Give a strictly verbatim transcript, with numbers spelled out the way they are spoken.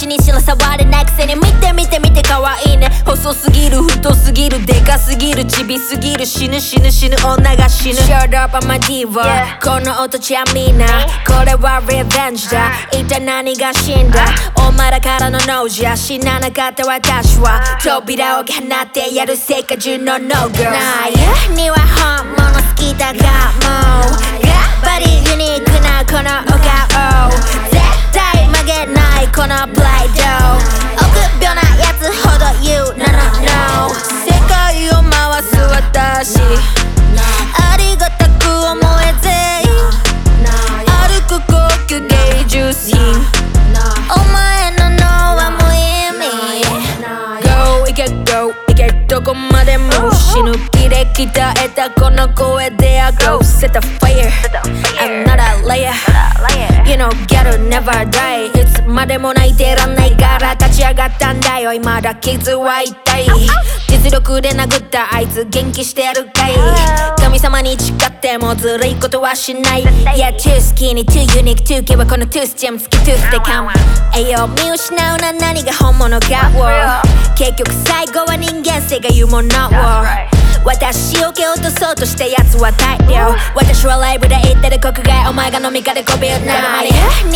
ちにしろ触れないくせに見て見て見て可愛いね細すぎる太すぎるでかすぎるちびすぎる死ぬ死ぬ死ぬ女が死ぬ Shut up I'm a diva、yeah. この音ちゃみんなこれは revenge だ一体何が死んだお前らからのノーじゃ死ななかった私は扉を放ってやる世界中の No girls なゆには本物好きだがもうやっぱりユニークなこのお顔絶対曲げないこのプライド臆病なやつほど言うなの No 世界を回す私ありがたく思えぜ歩く高級芸術品お前の脳は無意味 Go いけ Go いけどこまでも死ぬ気で鍛えたこの声で I go set a fire I'm not a liar You know girl never die いつまでも泣いてらんないから立ち上がったんだよ今だ傷は痛い実力で殴ったあいつ元気してるかい神様に誓ってもずるいことはしない Yeah too skinny too unique too 今日はこのトゥースジェム好きトゥースでカム栄養見失うな何が本物か結局最後は人間性が言うものを私を蹴落とそうとしたやつは大量私はライブで言ってる国外お前が飲み会でこびるな